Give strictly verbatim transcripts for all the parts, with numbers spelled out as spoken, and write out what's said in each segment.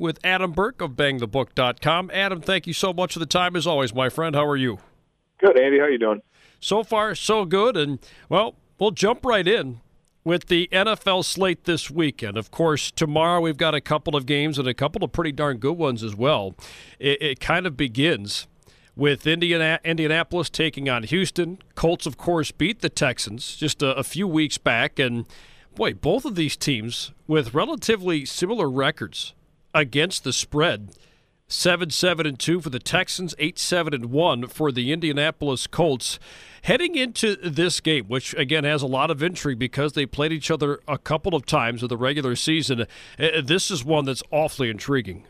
with Adam Burke of bang the book dot com. Adam, thank you so much for the time as always, my friend. How are you? Good, Andy. How you doing? So far, so good. And, well, we'll jump right in with the N F L slate this weekend. Of course, tomorrow we've got a couple of games and a couple of pretty darn good ones as well. It, it kind of begins with Indiana, Indianapolis taking on Houston. Colts, of course, beat the Texans just a, a few weeks back. And, boy, both of these teams with relatively similar records against the spread. seven seven and two for the Texans, eight seven and one for the Indianapolis Colts. Heading into this game, which, again, has a lot of intrigue because they played each other a couple of times in the regular season, this is one that's awfully intriguing.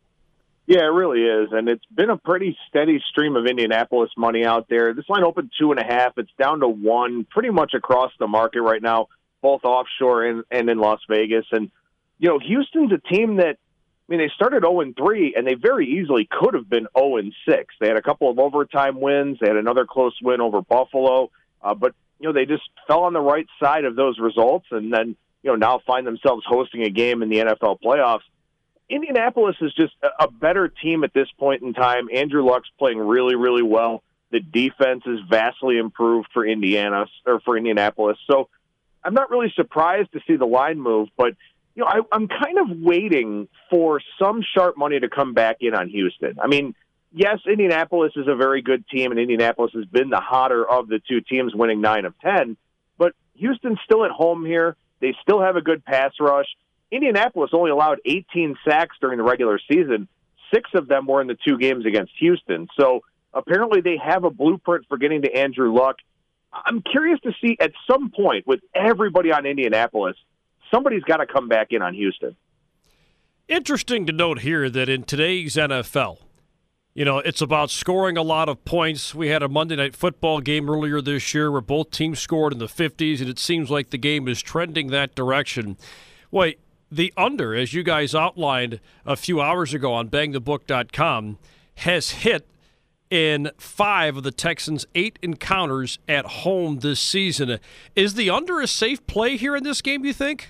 Yeah, it really is, and it's been a pretty steady stream of Indianapolis money out there. This line opened two and a half. It's down to one pretty much across the market right now, both offshore and, and in Las Vegas. And, you know, Houston's a team that, I mean, they started oh and three, and they very easily could have been oh and six. They had a couple of overtime wins. They had another close win over Buffalo. Uh, but, you know, they just fell on the right side of those results and then, you know, now find themselves hosting a game in the N F L playoffs. Indianapolis is just a better team at this point in time. Andrew Luck's playing really, really well. The defense is vastly improved for Indiana or for Indianapolis. So I'm not really surprised to see the line move, but you know, I, I'm kind of waiting for some sharp money to come back in on Houston. I mean, yes, Indianapolis is a very good team, and Indianapolis has been the hotter of the two teams, winning nine of ten. But Houston's still at home here. They still have a good pass rush. Indianapolis only allowed eighteen sacks during the regular season. Six of them were in the two games against Houston. So apparently they have a blueprint for getting to Andrew Luck. I'm curious to see at some point with everybody on Indianapolis, somebody's got to come back in on Houston. Interesting to note here that in today's N F L, you know, it's about scoring a lot of points. We had a Monday Night Football game earlier this year where both teams scored in the fifties, and it seems like the game is trending that direction. Wait, the under, as you guys outlined a few hours ago on bang the book dot com, has hit in five of the Texans' eight encounters at home this season. Is the under a safe play here in this game, you think?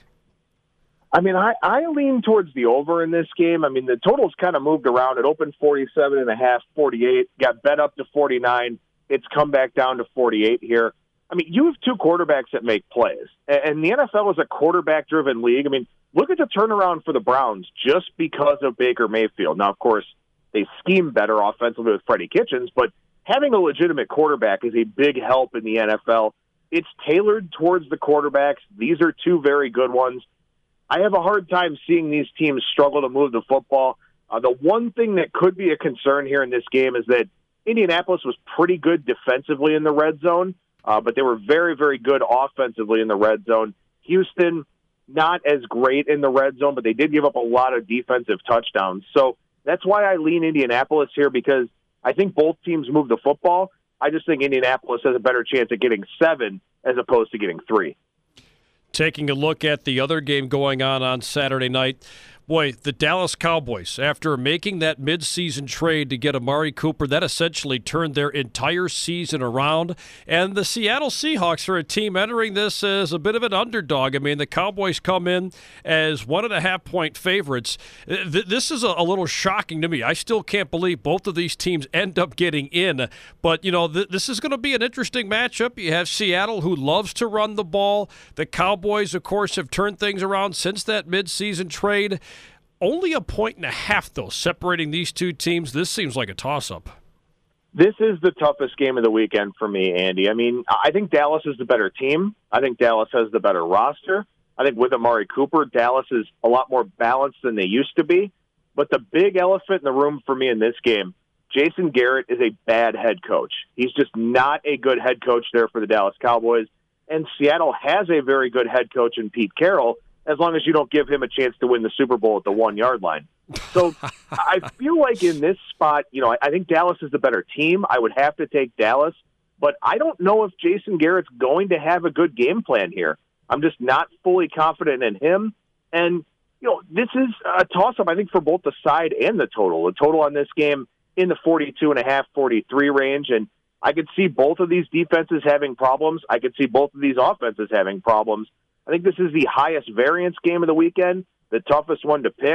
I mean, I, I lean towards the over in this game. I mean, the total's kind of moved around. It opened forty-seven and a half, forty-eight, got bet up to forty-nine. It's come back down to forty-eight here. I mean, you have two quarterbacks that make plays, and the N F L is a quarterback-driven league. I mean, look at the turnaround for the Browns just because of Baker Mayfield. Now, of course, they scheme better offensively with Freddie Kitchens, but having a legitimate quarterback is a big help in the N F L. It's tailored towards the quarterbacks. These are two very good ones. I have a hard time seeing these teams struggle to move the football. Uh, the one thing that could be a concern here in this game is that Indianapolis was pretty good defensively in the red zone, uh, but they were very, very good offensively in the red zone. Houston, not as great in the red zone, but they did give up a lot of defensive touchdowns. So that's why I lean Indianapolis here, because I think both teams move the football. I just think Indianapolis has a better chance at getting seven as opposed to getting three. Taking a look at the other game going on on Saturday night, boy, the Dallas Cowboys, after making that midseason trade to get Amari Cooper, that essentially turned their entire season around. And the Seattle Seahawks are a team entering this as a bit of an underdog. I mean, the Cowboys come in as one and a half point favorites. This is a little shocking to me. I still can't believe both of these teams end up getting in. But, you know, th- this is going to be an interesting matchup. You have Seattle, who loves to run the ball. The Cowboys, of course, have turned things around since that midseason trade. Only a point and a half, though, separating these two teams. This seems like a toss-up. This is the toughest game of the weekend for me, Andy. I mean, I think Dallas is the better team. I think Dallas has the better roster. I think with Amari Cooper, Dallas is a lot more balanced than they used to be. But the big elephant in the room for me in this game, Jason Garrett is a bad head coach. He's just not a good head coach there for the Dallas Cowboys. And Seattle has a very good head coach in Pete Carroll, as long as you don't give him a chance to win the Super Bowl at the one-yard line. So I feel like in this spot, you know, I think Dallas is the better team. I would have to take Dallas, but I don't know if Jason Garrett's going to have a good game plan here. I'm just not fully confident in him. And, you know, this is a toss-up, I think, for both the side and the total. The total on this game in the forty-two and a half, forty-three range, and I could see both of these defenses having problems. I could see both of these offenses having problems. I think this is the highest variance game of the weekend, the toughest one to pick.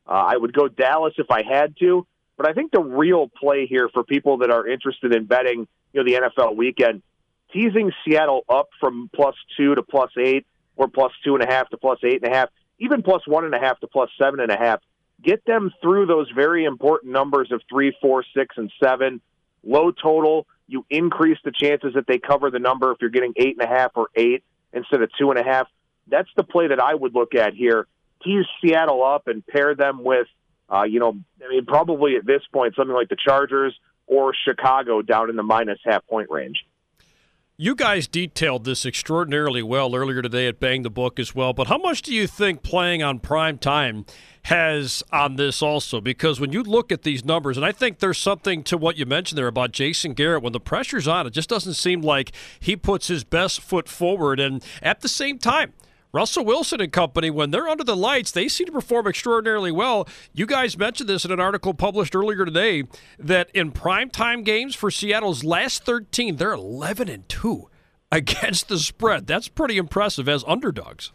Uh, I would go Dallas if I had to, but I think the real play here for people that are interested in betting, you know, the N F L weekend, teasing Seattle up from plus two to plus eight, or plus two and a half to plus eight and a half, even plus one and a half to plus seven and a half. Get them through those very important numbers of three, four, six, and seven. Low total, you increase the chances that they cover the number if you're getting eight and a half or eight instead of two and a half. That's the play that I would look at here. Tease Seattle up and pair them with, uh, you know, I mean, probably at this point, something like the Chargers or Chicago down in the minus half point range. You guys detailed this extraordinarily well earlier today at Bang the Book as well, but how much do you think playing on prime time has on this also? Because when you look at these numbers, and I think there's something to what you mentioned there about Jason Garrett, when the pressure's on, it just doesn't seem like he puts his best foot forward. And at the same time, Russell Wilson and company, when they're under the lights, they seem to perform extraordinarily well. You guys mentioned this in an article published earlier today, that in primetime games for Seattle's last thirteen, they're eleven and two against the spread. That's pretty impressive as underdogs.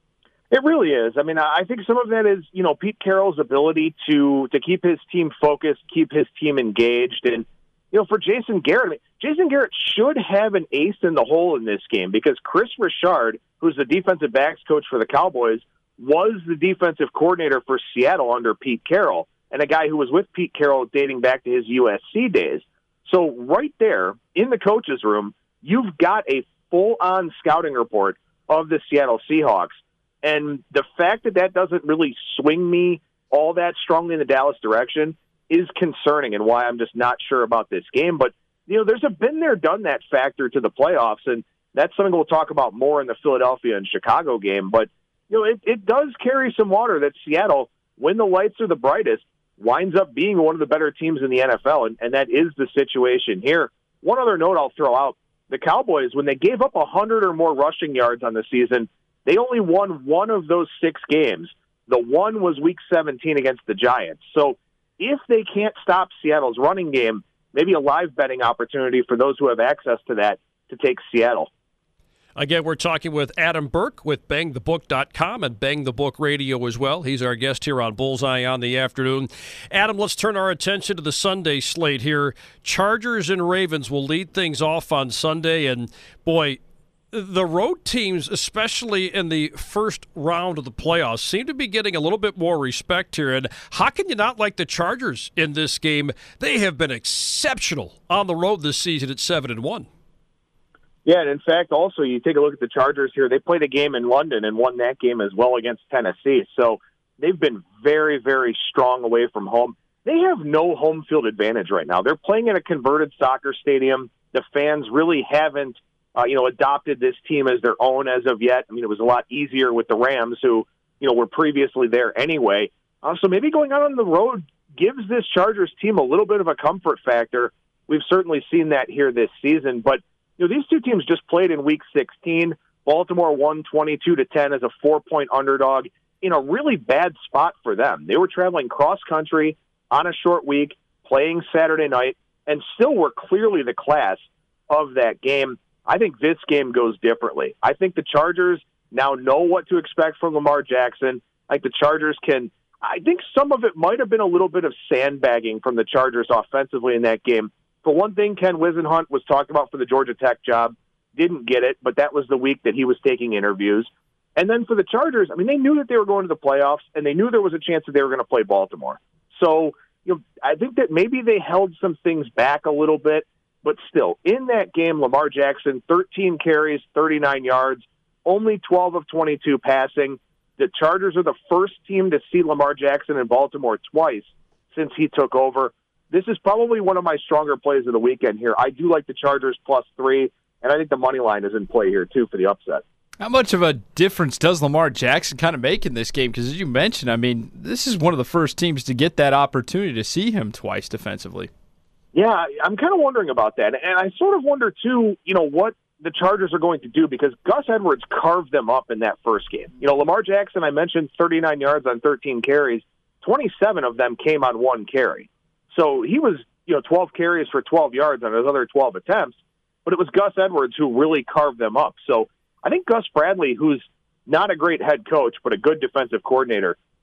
It really is. I mean, I think some of that is, you know, Pete Carroll's ability to to keep his team focused, keep his team engaged. And, you know, for Jason Garrett, I mean, Jason Garrett should have an ace in the hole in this game, because Chris Richard, who's the defensive backs coach for the Cowboys, was the defensive coordinator for Seattle under Pete Carroll, and a guy who was with Pete Carroll dating back to his U S C days. So right there in the coach's room, you've got a full-on scouting report of the Seattle Seahawks. And the fact that that doesn't really swing me all that strongly in the Dallas direction is concerning, and why I'm just not sure about this game. But, you know, there's a been there, done that factor to the playoffs, and that's something we'll talk about more in the Philadelphia and Chicago game. But, you know, it, it does carry some water that Seattle, when the lights are the brightest, winds up being one of the better teams in the N F L, and, and that is the situation here. One other note I'll throw out, the Cowboys, when they gave up one hundred or more rushing yards on the season, they only won one of those six games. The one was Week seventeen against the Giants. So if they can't stop Seattle's running game, maybe a live betting opportunity for those who have access to that to take Seattle. Again, we're talking with Adam Burke with bang the book dot com and Bang the Book Radio as well. He's our guest here on Bullseye on the Afternoon. Adam, let's turn our attention to the Sunday slate here. Chargers and Ravens will lead things off on Sunday, and boy, the road teams, especially in the first round of the playoffs, seem to be getting a little bit more respect here. And how can you not like the Chargers in this game? They have been exceptional on the road this season at seven and one. Yeah, and in fact, also, you take a look at the Chargers here. They played a game in London and won that game as well against Tennessee. So they've been very, very strong away from home. They have no home field advantage right now. They're playing in a converted soccer stadium. The fans really haven't Uh, you know, adopted this team as their own as of yet. I mean, it was a lot easier with the Rams, who, you know, were previously there anyway. Uh, so maybe going out on the road gives this Chargers team a little bit of a comfort factor. We've certainly seen that here this season. But, you know, these two teams just played in Week sixteen. Baltimore won twenty-two to ten as a four-point underdog in a really bad spot for them. They were traveling cross-country on a short week, playing Saturday night, and still were clearly the class of that game. I think this game goes differently. I think the Chargers now know what to expect from Lamar Jackson. Like the Chargers can, I think some of it might have been a little bit of sandbagging from the Chargers offensively in that game. For one thing, Ken Wisenhunt was talked about for the Georgia Tech job, didn't get it, but that was the week that he was taking interviews. And then for the Chargers, I mean, they knew that they were going to the playoffs, and they knew there was a chance that they were going to play Baltimore. So, you know, I think that maybe they held some things back a little bit. But still, in that game, Lamar Jackson, thirteen carries, thirty-nine yards, only twelve of twenty-two passing. The Chargers are the first team to see Lamar Jackson in Baltimore twice since he took over. This is probably one of my stronger plays of the weekend here. I do like the Chargers plus three, and I think the money line is in play here, too, for the upset. How much of a difference does Lamar Jackson kind of make in this game? Because as you mentioned, I mean, this is one of the first teams to get that opportunity to see him twice defensively. Yeah, I'm kind of wondering about that. And I sort of wonder, too, you know, what the Chargers are going to do, because Gus Edwards carved them up in that first game. You know, Lamar Jackson, I mentioned thirty-nine yards on thirteen carries. twenty-seven of them came on one carry. So he was, you know, twelve carries for twelve yards on his other twelve attempts. But it was Gus Edwards who really carved them up. So I think Gus Bradley, who's not a great head coach, but a good defensive coordinator,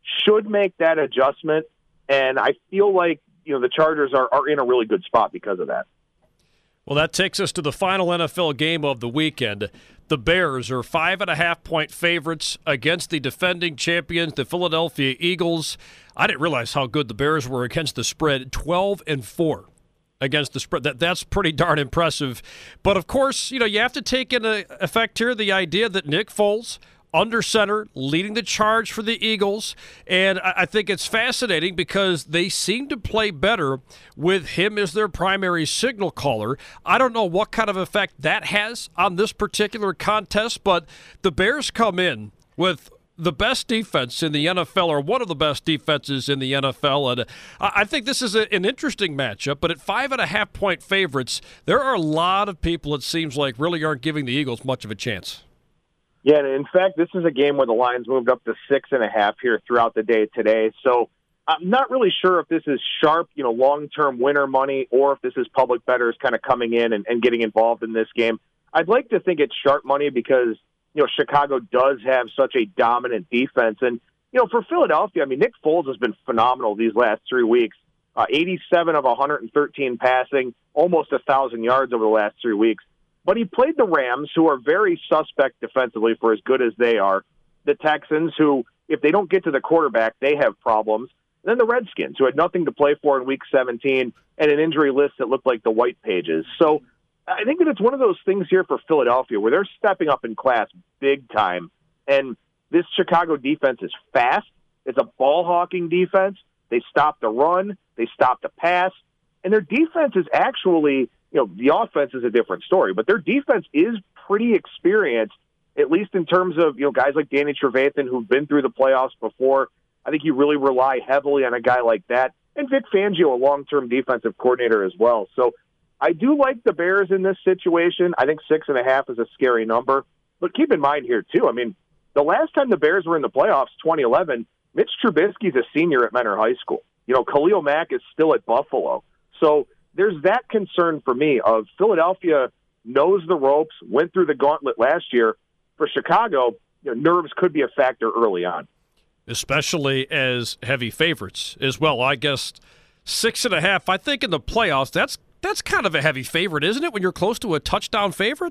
should make that adjustment. And I feel like, you know, the Chargers are, are in a really good spot because of that. Well, that takes us to the final N F L game of the weekend. The Bears are five and a half point favorites against the defending champions, the Philadelphia Eagles. I didn't realize how good the Bears were against the spread, twelve and four against the spread. That that's pretty darn impressive. But of course, you know, you have to take into effect here the idea that Nick Foles, under center, leading the charge for the Eagles. And I think it's fascinating because they seem to play better with him as their primary signal caller. I don't know what kind of effect that has on this particular contest, but the Bears come in with the best defense in the N F L, or one of the best defenses in the N F L. And I think this is a, an interesting matchup, but at five and a half point favorites, there are a lot of people, it seems like, really aren't giving the Eagles much of a chance. Yeah, and in fact, this is a game where the lines moved up to six and a half here throughout the day today. So I'm not really sure if this is sharp, you know, long-term winner money, or if this is public bettors kind of coming in and, and getting involved in this game. I'd like to think it's sharp money because, you know, Chicago does have such a dominant defense. And, you know, for Philadelphia, I mean, Nick Foles has been phenomenal these last three weeks. Uh, eighty-seven of one hundred thirteen passing, almost one thousand yards over the last three weeks. But he played the Rams, who are very suspect defensively for as good as they are. The Texans, who, if they don't get to the quarterback, they have problems. And then the Redskins, who had nothing to play for in Week seventeen and an injury list that looked like the white pages. So I think that it's one of those things here for Philadelphia where they're stepping up in class big time. And this Chicago defense is fast. It's a ball-hawking defense. They stop the run. They stop the pass. And their defense is actually... You know, the offense is a different story, but their defense is pretty experienced, at least in terms of, you know, guys like Danny Trevathan who've been through the playoffs before. I think you really rely heavily on a guy like that. And Vic Fangio, a long-term defensive coordinator as well. So I do like the Bears in this situation. I think six and a half is a scary number. But keep in mind here, too, I mean, the last time the Bears were in the playoffs, twenty eleven, Mitch Trubisky's a senior at Mentor High School. You know, Khalil Mack is still at Buffalo. So there's that concern for me of Philadelphia knows the ropes, went through the gauntlet last year. For Chicago, you know, nerves could be a factor early on. Especially as heavy favorites as well. I guess six and a half, I think in the playoffs, that's that's kind of a heavy favorite, isn't it, when you're close to a touchdown favorite?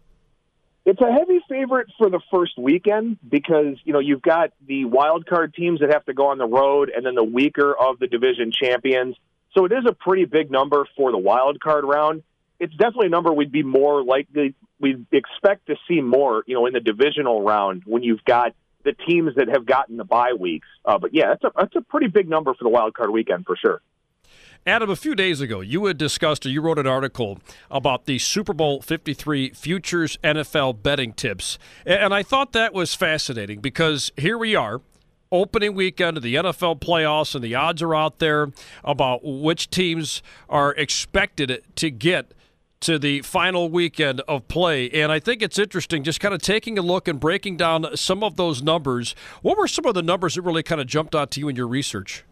It's a heavy favorite for the first weekend because, you know, you've got the wild card teams that have to go on the road and then the weaker of the division champions. So it is a pretty big number for the wild card round. It's definitely a number we'd be more likely, we'd expect to see more, you know, in the divisional round when you've got the teams that have gotten the bye weeks. Uh, but yeah, that's a, that's a pretty big number for the wild card weekend for sure. Adam, a few days ago, you had discussed, or you wrote an article about the Super Bowl fifty-three Futures N F L betting tips. And I thought that was fascinating because here we are, opening weekend of the N F L playoffs, and the odds are out there about which teams are expected to get to the final weekend of play. And I think it's interesting just kind of taking a look and breaking down some of those numbers. What were some of the numbers that really kind of jumped out to you in your research?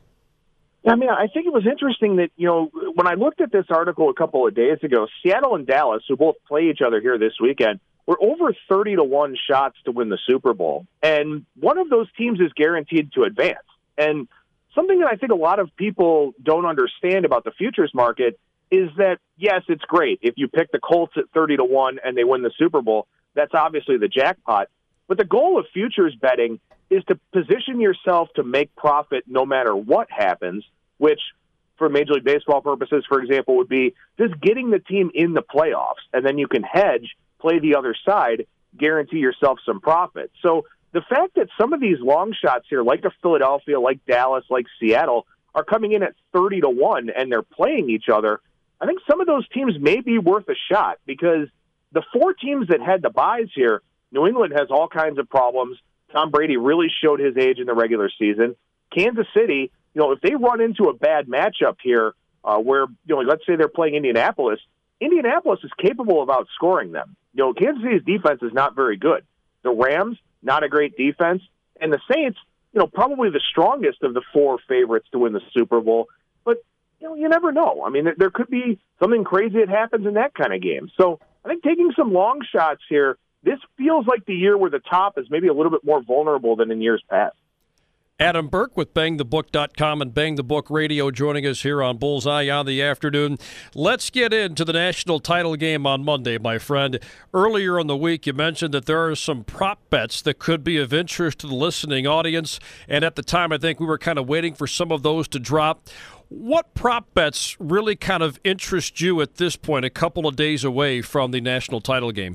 I mean, I think it was interesting that, you know, when I looked at this article a couple of days ago, Seattle and Dallas, who both play each other here this weekend, were over thirty to one shots to win the Super Bowl. And one of those teams is guaranteed to advance. And something that I think a lot of people don't understand about the futures market is that, yes, it's great. If you pick the Colts at thirty to one and they win the Super Bowl, that's obviously the jackpot. But the goal of futures betting is to position yourself to make profit no matter what happens, which for Major League Baseball purposes, for example, would be just getting the team in the playoffs. And then you can hedge, play the other side, guarantee yourself some profit. So the fact that some of these long shots here, like a Philadelphia, like Dallas, like Seattle, are coming in at thirty to one and they're playing each other, I think some of those teams may be worth a shot because the four teams that had the buys here, New England has all kinds of problems. Tom Brady really showed his age in the regular season. Kansas City, you know, if they run into a bad matchup here uh, where, you know, let's say they're playing Indianapolis, Indianapolis is capable of outscoring them. You know, Kansas City's defense is not very good. The Rams, not a great defense. And the Saints, you know, probably the strongest of the four favorites to win the Super Bowl. But, you know, you never know. I mean, there could be something crazy that happens in that kind of game. So I think taking some long shots here, this feels like the year where the top is maybe a little bit more vulnerable than in years past. Adam Burke with bang the book dot com and Bang the Book Radio joining us here on Bullseye on the afternoon. Let's get into the national title game on Monday, my friend. Earlier in the week, you mentioned that there are some prop bets that could be of interest to the listening audience, and at the time, I think we were kind of waiting for some of those to drop. What prop bets really kind of interest you at this point, a couple of days away from the national title game?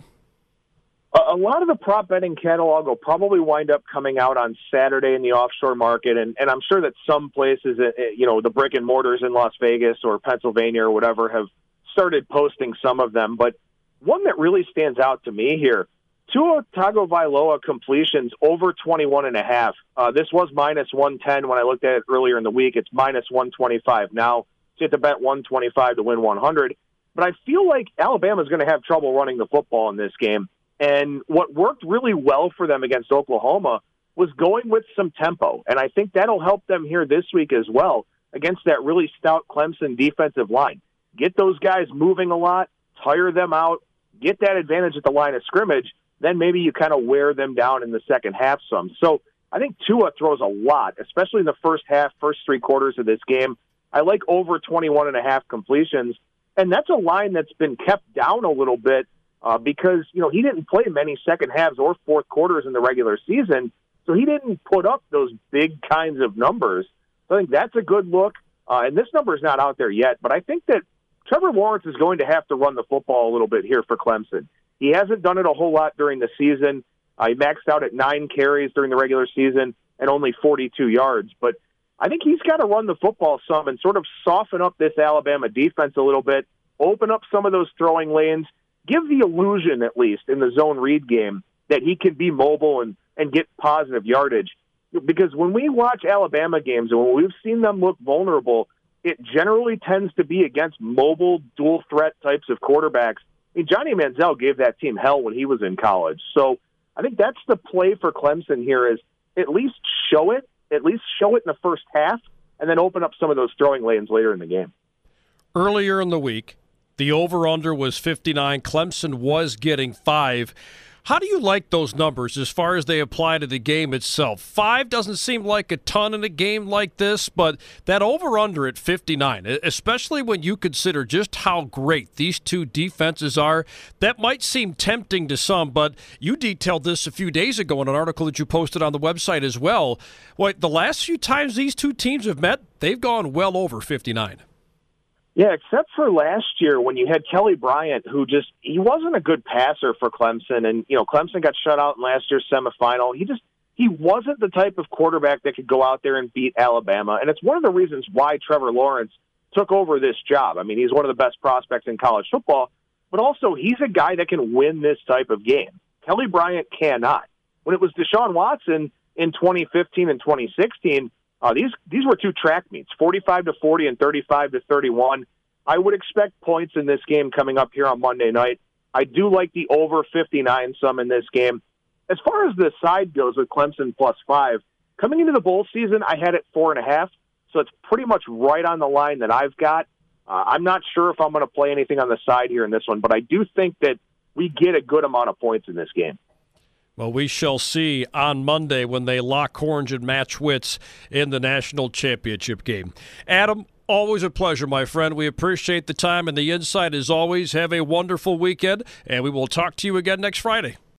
A lot of the prop betting catalog will probably wind up coming out on Saturday in the offshore market, and, and I'm sure that some places, you know, the brick and mortars in Las Vegas or Pennsylvania or whatever have started posting some of them. But one that really stands out to me here, Tua Tagovailoa completions over twenty-one and a half. Uh, this was minus one ten when I looked at it earlier in the week. It's minus one twenty-five now. So you have to bet one twenty-five to win one hundred. But I feel like Alabama's going to have trouble running the football in this game. And what worked really well for them against Oklahoma was going with some tempo. And I think that'll help them here this week as well against that really stout Clemson defensive line. Get those guys moving a lot, tire them out, get that advantage at the line of scrimmage, then maybe you kind of wear them down in the second half some. So I think Tua throws a lot, especially in the first half, first three quarters of this game. I like over twenty-one and a half completions. And that's a line that's been kept down a little bit Uh, because, you know, he didn't play many second halves or fourth quarters in the regular season, so he didn't put up those big kinds of numbers. So I think that's a good look, uh, and this number is not out there yet, but I think that Trevor Lawrence is going to have to run the football a little bit here for Clemson. He hasn't done it a whole lot during the season. Uh, he maxed out at nine carries during the regular season and only forty-two yards, but I think he's got to run the football some and sort of soften up this Alabama defense a little bit, open up some of those throwing lanes, give the illusion, at least, in the zone read game that he can be mobile and, and get positive yardage. Because when we watch Alabama games and when we've seen them look vulnerable, it generally tends to be against mobile, dual-threat types of quarterbacks. I mean, Johnny Manziel gave that team hell when he was in college. So I think that's the play for Clemson here is at least show it, at least show it in the first half, and then open up some of those throwing lanes later in the game. Earlier in the week, the over-under was fifty-nine. Clemson was getting five. How do you like those numbers as far as they apply to the game itself? Five doesn't seem like a ton in a game like this, but that over-under at fifty-nine, especially when you consider just how great these two defenses are, that might seem tempting to some, but you detailed this a few days ago in an article that you posted on the website as well. Well, the last few times these two teams have met, they've gone well over fifty-nine. Yeah, except for last year when you had Kelly Bryant, who just, he wasn't a good passer for Clemson. And, you know, Clemson got shut out in last year's semifinal. He just, he wasn't the type of quarterback that could go out there and beat Alabama. And it's one of the reasons why Trevor Lawrence took over this job. I mean, he's one of the best prospects in college football, but also he's a guy that can win this type of game. Kelly Bryant cannot. When it was Deshaun Watson in twenty fifteen and twenty sixteen, Uh, these these were two track meets, forty-five to forty and thirty-five to thirty-one. I would expect points in this game coming up here on Monday night. I do like the over fifty-nine some in this game. As far as the side goes with Clemson plus five, coming into the bowl season, I had it four and a half, so it's pretty much right on the line that I've got. Uh, I'm not sure if I'm going to play anything on the side here in this one, but I do think that we get a good amount of points in this game. Well, we shall see on Monday when they lock horns and match wits in the national championship game. Adam, always a pleasure, my friend. We appreciate the time and the insight as always. Have a wonderful weekend, and we will talk to you again next Friday.